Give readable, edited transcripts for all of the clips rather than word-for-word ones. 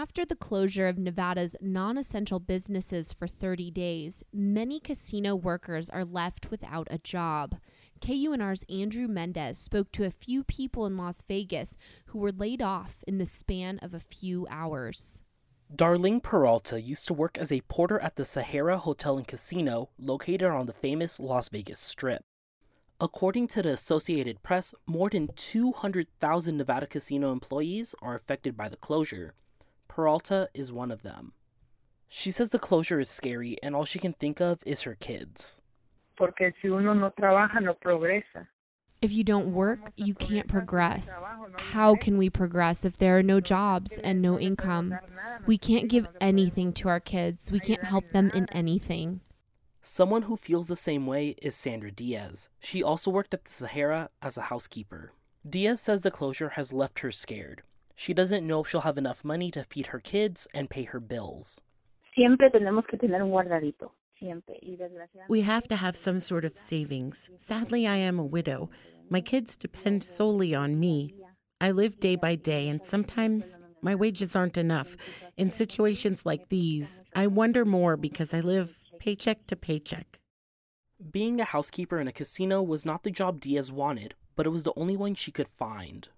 After the closure of Nevada's non-essential businesses for 30 days, many casino workers are left without a job. KUNR's Andrew Mendez spoke to a few people in Las Vegas who were laid off in the span of a few hours. Darlene Peralta used to work as a porter at the Sahara Hotel and Casino located on the famous Las Vegas Strip. According to the Associated Press, more than 200,000 Nevada casino employees are affected by the closure. Peralta is one of them. She says the closure is scary and all she can think of is her kids. Porque si uno no trabaja, no progresa. If you don't work, you can't progress. How can we progress if there are no jobs and no income? We can't give anything to our kids. We can't help them in anything. Someone who feels the same way is Sandra Diaz. She also worked at the Sahara as a housekeeper. Diaz says the closure has left her scared. She doesn't know if she'll have enough money to feed her kids and pay her bills. Siempre tenemos que tener un guardadito. We have to have some sort of savings. Sadly, I am a widow. My kids depend solely on me. I live day by day, and sometimes my wages aren't enough. In situations like these, I wonder more because I live paycheck to paycheck. Being a housekeeper in a casino was not the job Diaz wanted, but it was the only one she could find.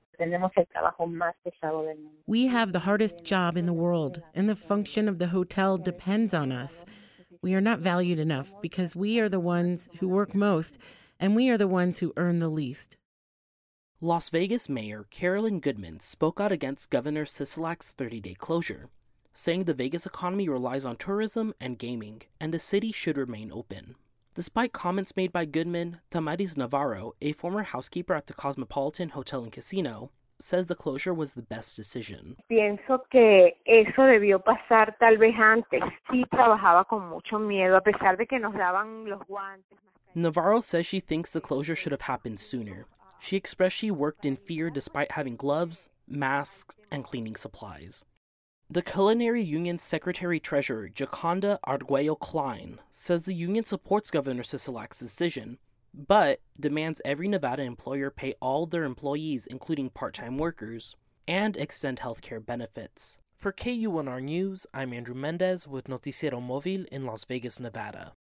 We have the hardest job in the world, and the function of the hotel depends on us. We are not valued enough because we are the ones who work most, and we are the ones who earn the least. Las Vegas Mayor Carolyn Goodman spoke out against Governor Sisolak's 30-day closure, saying the Vegas economy relies on tourism and gaming, and the city should remain open. Despite comments made by Goodman, Tamaris Navarro, a former housekeeper at the Cosmopolitan Hotel and Casino, says the closure was the best decision. Pienso que eso debió pasar tal vez antes. Sí trabajaba con mucho miedo, a pesar de que nos daban los guantes. Navarro says she thinks the closure should have happened sooner. She expressed she worked in fear despite having gloves, masks, and cleaning supplies. The Culinary Union's Secretary-Treasurer, Jaconda Arguello-Klein, says the union supports Governor Sisolak's decision, but demands every Nevada employer pay all their employees, including part-time workers, and extend healthcare benefits. For KUNR News, I'm Andrew Mendez with Noticiero Móvil in Las Vegas, Nevada.